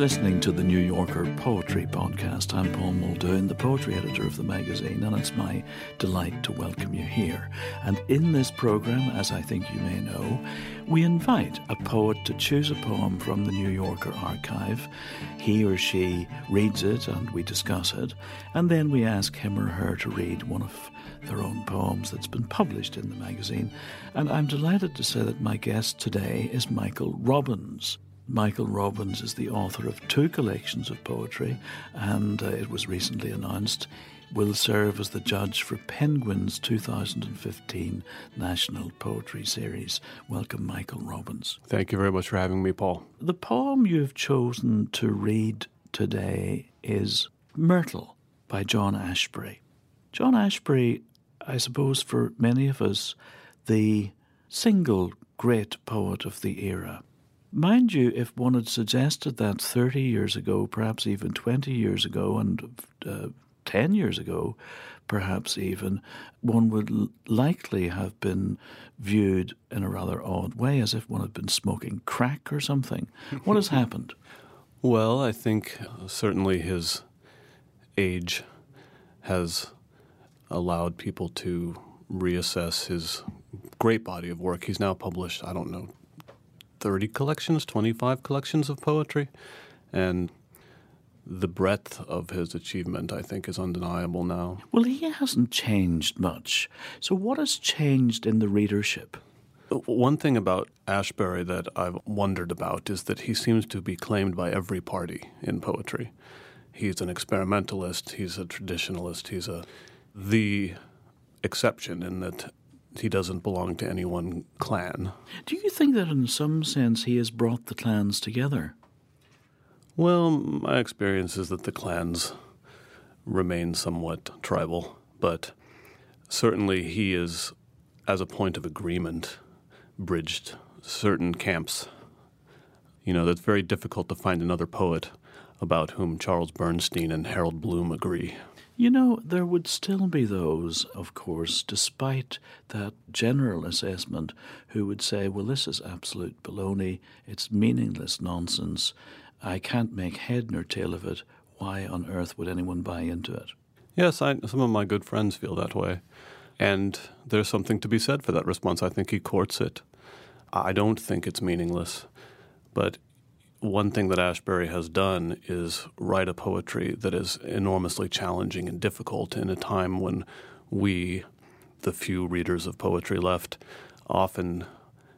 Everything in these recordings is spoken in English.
listening to the New Yorker Poetry Podcast. I'm Paul Muldoon, the poetry editor of the magazine, and it's my delight to welcome you here. And in this programme, as I think you may know, we invite a poet to choose a poem from the New Yorker archive. He or she reads it and we discuss it, and then we ask him or her to read one of their own poems that's been published in the magazine. And I'm delighted to say that my guest today is Michael Robbins. Michael Robbins is the author of 2 collections of poetry, and it was recently announced will serve as the judge for Penguin's 2015 National Poetry Series. Welcome, Michael Robbins. Thank you very much for having me, Paul. The poem you've chosen to read today is Myrtle by John Ashbery. John Ashbery, I suppose for many of us, the single great poet of the era. Mind you, if one had suggested that 30 years ago, perhaps even 20 years ago, and 10 years ago, perhaps even, one would likely have been viewed in a rather odd way, as if one had been smoking crack or something. What has happened? Well, I think certainly his age has allowed people to reassess his great body of work. He's now published, 30 collections, 25 collections of poetry, and the breadth of his achievement, I think, is undeniable now. Well, he hasn't changed much. So what has changed in the readership? One thing about Ashbery that I've wondered about is that he seems to be claimed by every party in poetry. He's an experimentalist, he's a traditionalist, he's the exception in that he doesn't belong to any one clan. Do you think that in some sense he has brought the clans together? Well, my experience is that the clans remain somewhat tribal, but certainly he is, as a point of agreement, bridged certain camps. You know, it's very difficult to find another poet about whom Charles Bernstein and Harold Bloom agree. You know, there would still be those, of course, despite that general assessment, who would say, well, this is absolute baloney, it's meaningless nonsense, I can't make head nor tail of it, why on earth would anyone buy into it? Yes, some of my good friends feel that way, and there's something to be said for that response. I think he courts it. I don't think it's meaningless, but one thing that Ashbery has done is write a poetry that is enormously challenging and difficult in a time when we, the few readers of poetry left, often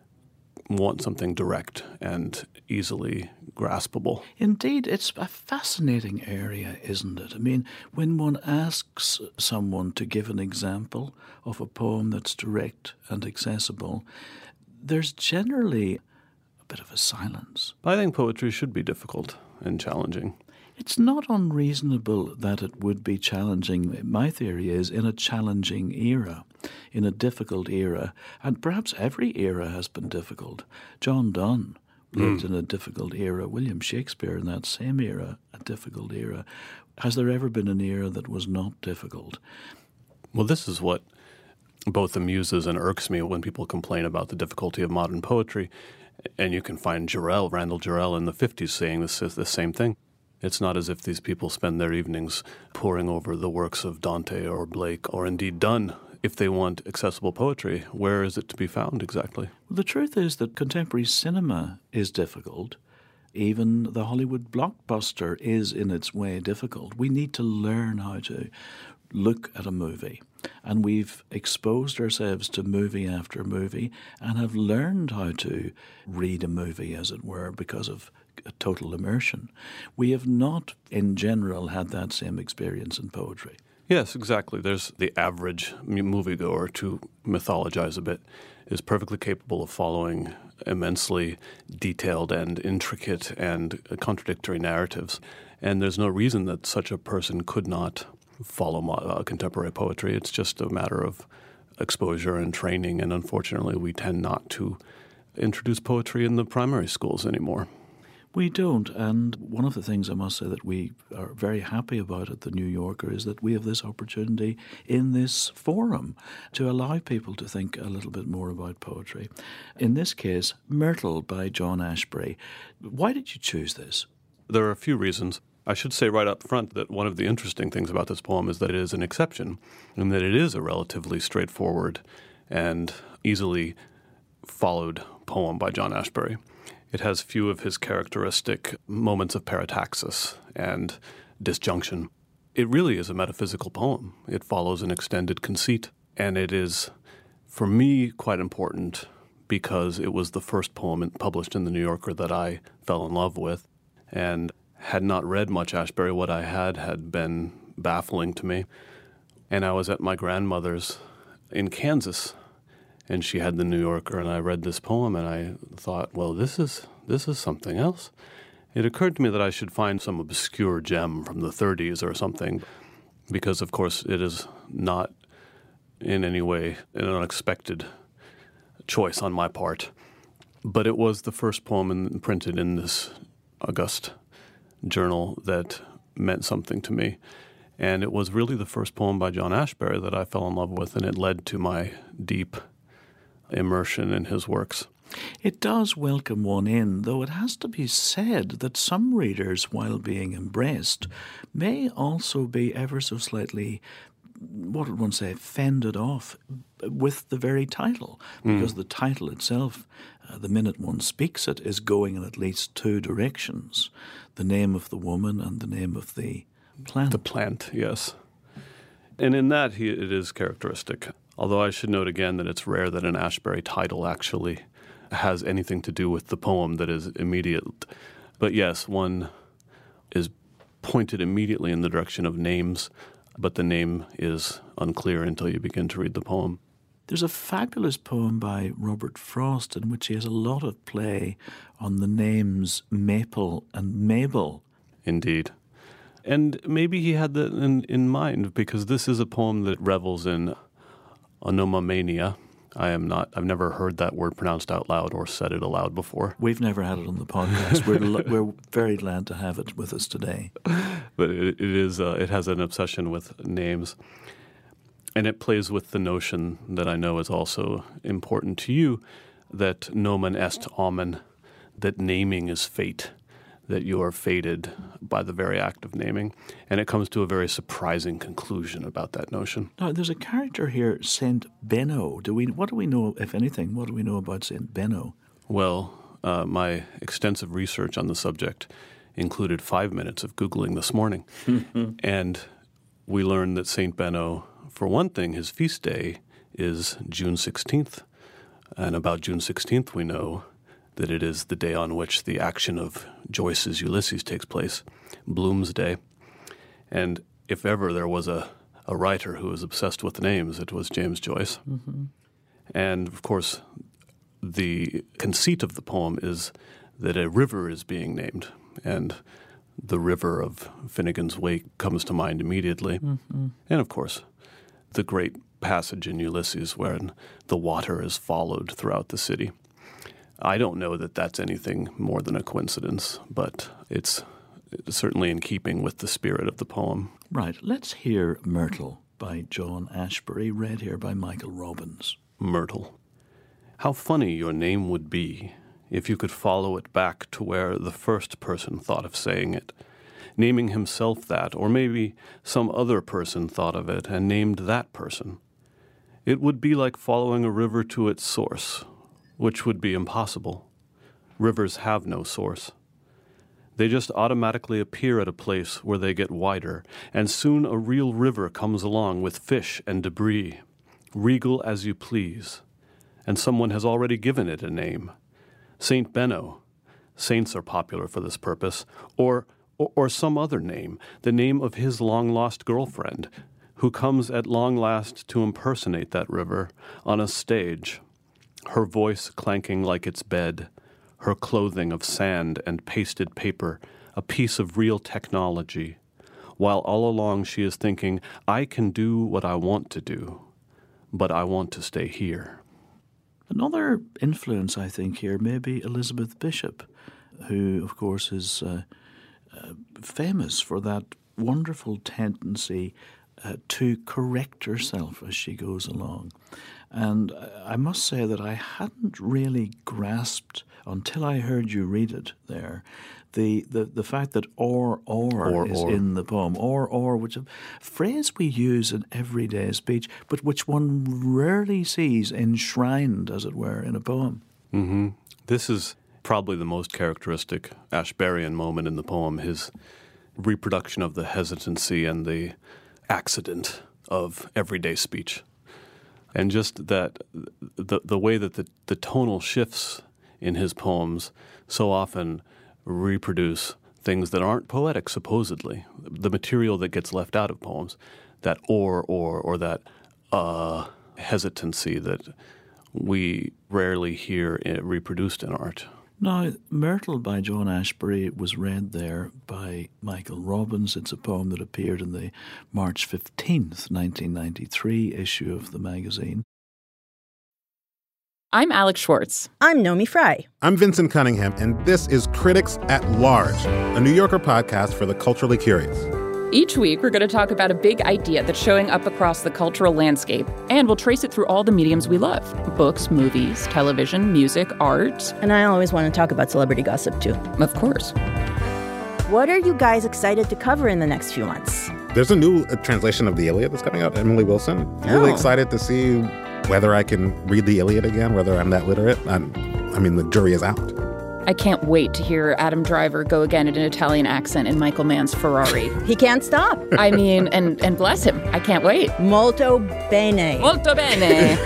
want something direct and easily graspable. Indeed, it's a fascinating area, isn't it? I mean, when one asks someone to give an example of a poem that's direct and accessible, there's generally bit of a silence. I think poetry should be difficult and challenging. It's not unreasonable that it would be challenging. My theory is in a challenging era, in a difficult era, and perhaps every era has been difficult. John Donne lived in a difficult era. William Shakespeare in that same era, a difficult era. Has there ever been an era that was not difficult? Well, this is what both amuses and irks me when people complain about the difficulty of modern poetry. And you can find Randall Jarrell in the 50s saying the same thing. It's not as if these people spend their evenings poring over the works of Dante or Blake or indeed Donne. If they want accessible poetry, where is it to be found exactly? Well, the truth is that contemporary cinema is difficult. Even the Hollywood blockbuster is in its way difficult. We need to learn how to look at a movie. And we've exposed ourselves to movie after movie and have learned how to read a movie, as it were, because of a total immersion. We have not, in general, had that same experience in poetry. Yes, exactly. There's the average moviegoer, to mythologize a bit, is perfectly capable of following immensely detailed and intricate and contradictory narratives. And there's no reason that such a person could not follow contemporary poetry. It's just a matter of exposure and training, and unfortunately we tend not to introduce poetry in the primary schools anymore. We don't, and one of the things I must say that we are very happy about at the New Yorker is that we have this opportunity in this forum to allow people to think a little bit more about poetry. In this case, Myrtle by John Ashbery. Why did you choose this? There are a few reasons. I should say right up front that one of the interesting things about this poem is that it is an exception, and that it is a relatively straightforward and easily followed poem by John Ashbery. It has few of his characteristic moments of parataxis and disjunction. It really is a metaphysical poem. It follows an extended conceit, and it is, for me, quite important because it was the first poem published in The New Yorker that I fell in love with, and had not read much Ashbery. What I had been baffling to me. And I was at my grandmother's in Kansas, and she had The New Yorker, and I read this poem, and I thought, well, this is something else. It occurred to me that I should find some obscure gem from the 30s or something, because, of course, it is not in any way an unexpected choice on my part. But it was the first poem printed in this august journal that meant something to me. And it was really the first poem by John Ashbery that I fell in love with, and it led to my deep immersion in his works. It does welcome one in, though it has to be said that some readers, while being embraced, may also be ever so slightly, what would one say, fended off with the very title, because the title itself, the minute one speaks it, is going in at least two directions: the name of the woman and the name of the plant. The plant, yes. And in that, it is characteristic. Although I should note again that it's rare that an Ashbery title actually has anything to do with the poem that is immediate. But yes, one is pointed immediately in the direction of names, but the name is unclear until you begin to read the poem. There's a fabulous poem by Robert Frost in which he has a lot of play on the names Maple and Mabel. Indeed. And maybe he had that in mind, because this is a poem that revels in onomomania. I've never heard that word pronounced out loud or said it aloud before. We've never had it on the podcast. We're very glad to have it with us today. But it has an obsession with names. And it plays with the notion that I know is also important to you, that nomen est omen, that naming is fate, that you are fated by the very act of naming. And it comes to a very surprising conclusion about that notion. Now, there's a character here, Saint Benno. What do we know, if anything, what do we know about Saint Benno? Well, my extensive research on the subject included 5 minutes of Googling this morning. And we learned that Saint Benno, for one thing, his feast day is June 16th. And about June 16th, we know that it is the day on which the action of Joyce's Ulysses takes place, Bloomsday. And if ever there was a writer who was obsessed with names, it was James Joyce. Mm-hmm. And, of course, the conceit of the poem is that a river is being named, and the river of Finnegan's Wake comes to mind immediately. Mm-hmm. And, of course, the great passage in Ulysses wherein the water is followed throughout the city. I don't know that that's anything more than a coincidence, but it's certainly in keeping with the spirit of the poem. Right. Let's hear Myrtle by John Ashbery, read here by Michael Robbins. Myrtle. How funny your name would be if you could follow it back to where the first person thought of saying it, naming himself that, or maybe some other person thought of it and named that person. It would be like following a river to its source, which would be impossible. Rivers have no source. They just automatically appear at a place where they get wider, and soon a real river comes along with fish and debris, regal as you please, and someone has already given it a name. Saint Benno. Saints are popular for this purpose, or some other name, the name of his long-lost girlfriend, who comes at long last to impersonate that river on a stage, her voice clanking like its bed, her clothing of sand and pasted paper, a piece of real technology, while all along she is thinking, I can do what I want to do, but I want to stay here. Another influence, I think, here may be Elizabeth Bishop, who, of course, is famous for that wonderful tendency to correct herself as she goes along. And I must say that I hadn't really grasped, until I heard you read it there, the fact that or is in the poem. Or, which is a phrase we use in everyday speech, but which one rarely sees enshrined, as it were, in a poem. Mm-hmm. This is probably the most characteristic Ashberian moment in the poem, his reproduction of the hesitancy and the accident of everyday speech. And just that the way that the tonal shifts in his poems so often reproduce things that aren't poetic, supposedly. The material that gets left out of poems, that or that hesitancy that we rarely hear reproduced in art. Now, Myrtle by John Ashbery was read there by Michael Robbins. It's a poem that appeared in the March 15th, 1993 issue of the magazine. I'm Alex Schwartz. I'm Nomi Fry. I'm Vincent Cunningham, and this is Critics at Large, a New Yorker podcast for the culturally curious. Each week, we're going to talk about a big idea that's showing up across the cultural landscape, and we'll trace it through all the mediums we love: books, movies, television, music, art. And I always want to talk about celebrity gossip, too. Of course. What are you guys excited to cover in the next few months? There's a new translation of the Iliad that's coming out, Emily Wilson. Really excited to see whether I can read the Iliad again, whether I'm that literate. I mean, the jury is out. I can't wait to hear Adam Driver go again in an Italian accent in Michael Mann's Ferrari. He can't stop. I mean, and bless him. I can't wait. Molto bene. Molto bene.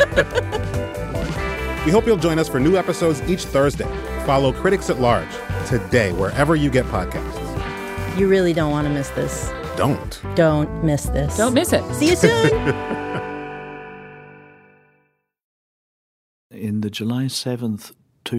We hope you'll join us for new episodes each Thursday. Follow Critics at Large today, wherever you get podcasts. You really don't want to miss this. Don't miss this. Don't miss it. See you soon. In the July 7th,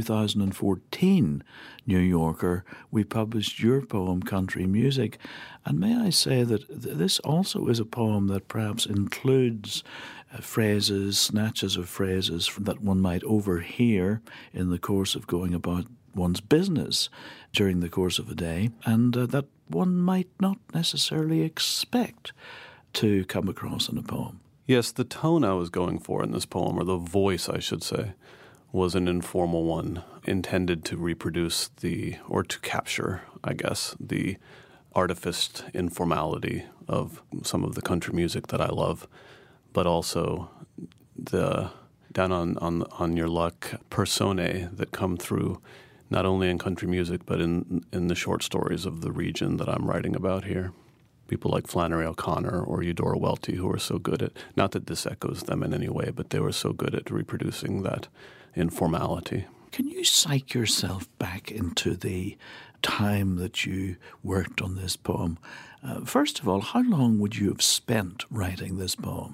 2014 New Yorker, we published your poem, Country Music. And may I say that this also is a poem that perhaps includes phrases, snatches of phrases that one might overhear in the course of going about one's business during the course of a day, and that one might not necessarily expect to come across in a poem. Yes, the tone I was going for in this poem, or the voice, I should say, was an informal one intended to reproduce or to capture, I guess, the artificed informality of some of the country music that I love, but also the down on your luck personae that come through not only in country music but in the short stories of the region that I'm writing about here. People like Flannery O'Connor or Eudora Welty, who are so good at, not that this echoes them in any way, but they were so good at reproducing that informality. Can you psych yourself back into the time that you worked on this poem? First of all, how long would you have spent writing this poem?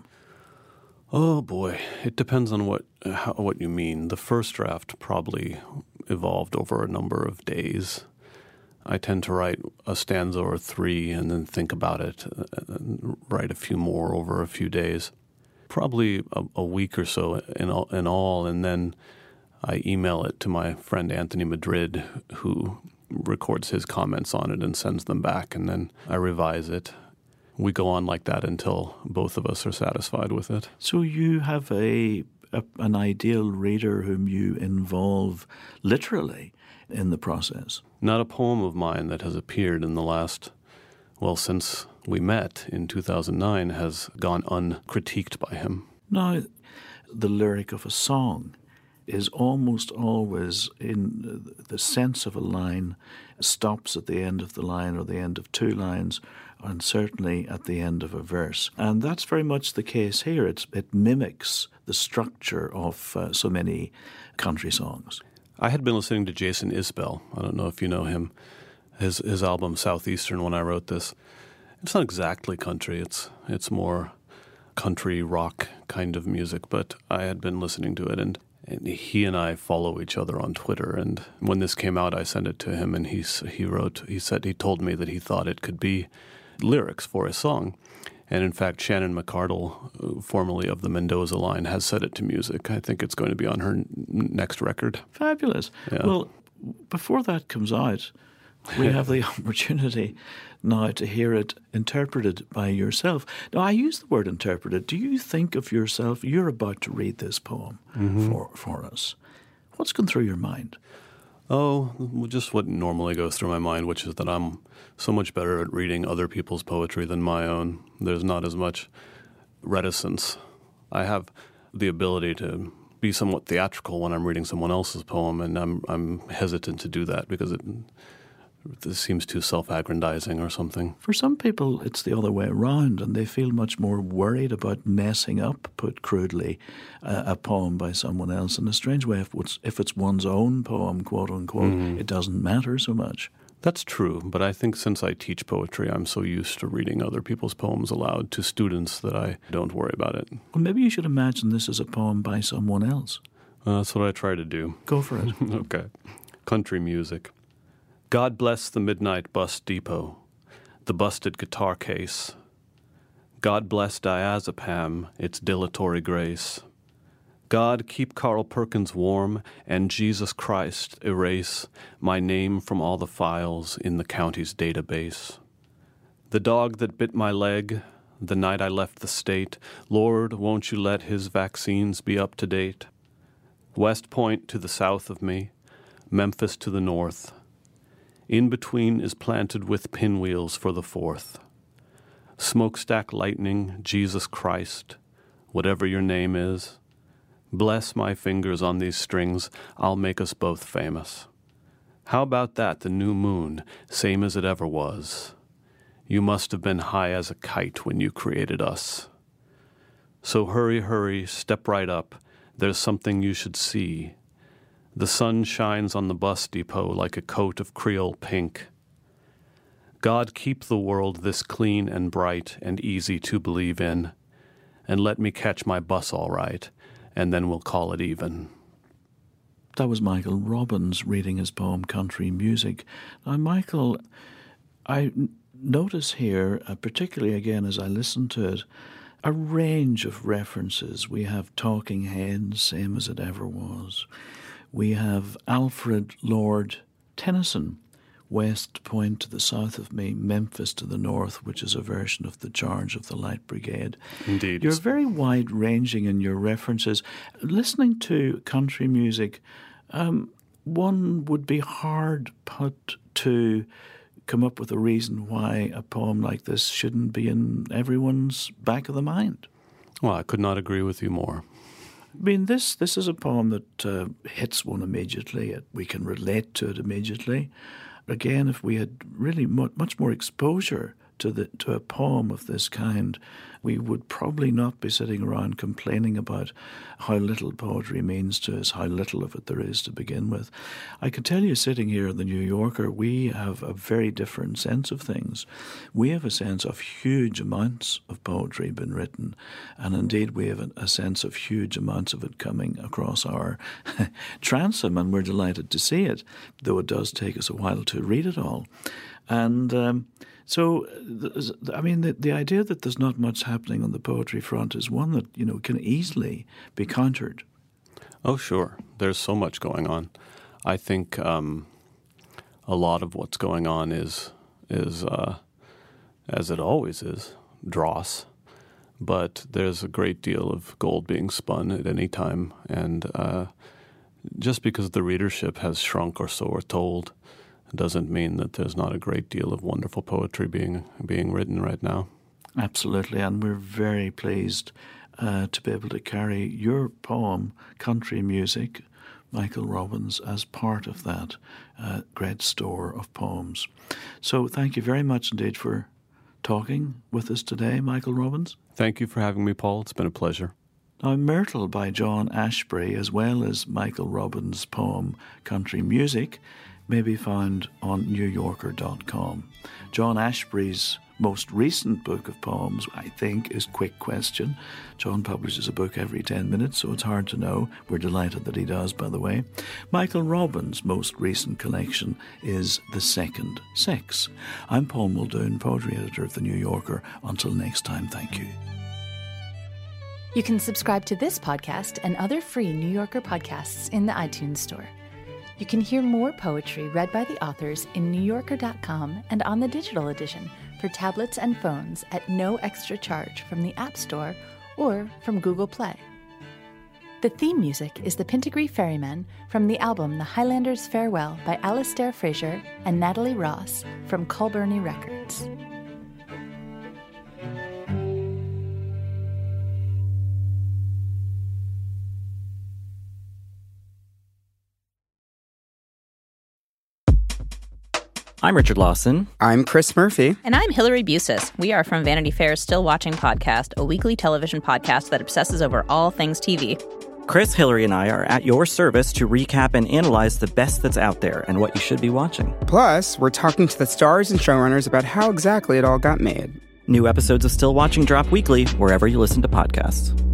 Oh boy, it depends on what you mean. The first draft probably evolved over a number of days. I tend to write a stanza or three and then think about it and write a few more over a few days. Probably a week or so in all, and then I email it to my friend Anthony Madrid, who records his comments on it and sends them back, and then I revise it. We go on like that until both of us are satisfied with it. So you have an ideal reader whom you involve literally in the process. Not a poem of mine that has appeared in the last, since we met in 2009, has gone uncritiqued by him. Now, the lyric of a song is almost always in the sense of a line, stops at the end of the line or the end of two lines, and certainly at the end of a verse. And that's very much the case here. It mimics the structure of so many country songs. I had been listening to Jason Isbell. I don't know if you know him. His album Southeastern, when I wrote this. It's not exactly country. It's more country rock kind of music, but I had been listening to it, and he and I follow each other on Twitter. And when this came out, I sent it to him, and he told me that he thought it could be lyrics for a song. And in fact, Shannon McArdle, formerly of the Mendoza line, has set it to music. I think it's going to be on her next record. Fabulous. Yeah. Well, before that comes out, we have the opportunity now to hear it interpreted by yourself. Now, I use the word interpreted. Do you think of yourself, you're about to read this poem for us. What's gone through your mind? Oh, just what normally goes through my mind, which is that I'm so much better at reading other people's poetry than my own. There's not as much reticence. I have the ability to be somewhat theatrical when I'm reading someone else's poem, and I'm hesitant to do that because it seems too self-aggrandizing or something. For some people, it's the other way around, and they feel much more worried about messing up, put crudely, a poem by someone else. In a strange way, if it's one's own poem, quote unquote, it doesn't matter so much. That's true, but I think since I teach poetry, I'm so used to reading other people's poems aloud to students that I don't worry about it. Well, maybe you should imagine this as a poem by someone else. That's what I try to do. Go for it. Okay. Country music. God bless the midnight bus depot, the busted guitar case. God bless diazepam, its dilatory grace. God keep Carl Perkins warm, and Jesus Christ erase my name from all the files in the county's database. The dog that bit my leg the night I left the state, Lord, won't you let his vaccines be up to date? West Point to the south of me, Memphis to the north. In between is planted with pinwheels for the 4th. Smokestack lightning, Jesus Christ, whatever your name is. Bless my fingers on these strings, I'll make us both famous. How about that, the new moon, same as it ever was? You must have been high as a kite when you created us. So hurry, hurry, step right up, there's something you should see. The sun shines on the bus depot like a coat of Creole pink. God keep the world this clean and bright and easy to believe in, and let me catch my bus all right, and then we'll call it even. That was Michael Robbins reading his poem Country Music. Now, Michael, I notice here, particularly again as I listen to it, a range of references. We have Talking Heads, same as it ever was. We have Alfred Lord Tennyson, West Point to the south of me, Memphis to the north, which is a version of The Charge of the Light Brigade. Indeed. You're very wide-ranging in your references. Listening to country music, one would be hard put to come up with a reason why a poem like this shouldn't be in everyone's back of the mind. Well, I could not agree with you more. I mean, this is a poem that hits one immediately. We can relate to it immediately. Again, if we had really much more exposure to a poem of this kind, we would probably not be sitting around complaining about how little poetry means to us, how little of it there is to begin with. I can tell you, sitting here in the New Yorker, we have a very different sense of things. We have a sense of huge amounts of poetry being written, and indeed we have a sense of huge amounts of it coming across our transom, and we're delighted to see it, though it does take us a while to read it all. And so, I mean, the idea that there's not much happening on the poetry front is one that, can easily be countered. Oh, sure. There's so much going on. I think a lot of what's going on is as it always is, dross. But there's a great deal of gold being spun at any time. And just because the readership has shrunk or so we're told, doesn't mean that there's not a great deal of wonderful poetry being written right now. Absolutely, and we're very pleased to be able to carry your poem, Country Music, Michael Robbins, as part of that great store of poems. So thank you very much indeed for talking with us today, Michael Robbins. Thank you for having me, Paul. It's been a pleasure. Now, Myrtle by John Ashbery, as well as Michael Robbins' poem, Country Music, may be found on NewYorker.com. John Ashbery's most recent book of poems, I think, is Quick Question. John publishes a book every 10 minutes, so it's hard to know. We're delighted that he does, by the way. Michael Robbins' most recent collection is The Second Sex. I'm Paul Muldoon, poetry editor of The New Yorker. Until next time, thank you. You can subscribe to this podcast and other free New Yorker podcasts in the iTunes Store. You can hear more poetry read by the authors in NewYorker.com and on the digital edition for tablets and phones at no extra charge from the App Store or from Google Play. The theme music is The Pintigree Ferrymen from the album The Highlander's Farewell by Alastair Fraser and Natalie Ross from Culburnie Records. I'm Richard Lawson. I'm Chris Murphy. And I'm Hillary Busis. We are from Vanity Fair's Still Watching podcast, a weekly television podcast that obsesses over all things TV. Chris, Hillary, and I are at your service to recap and analyze the best that's out there and what you should be watching. Plus, we're talking to the stars and showrunners about how exactly it all got made. New episodes of Still Watching drop weekly wherever you listen to podcasts.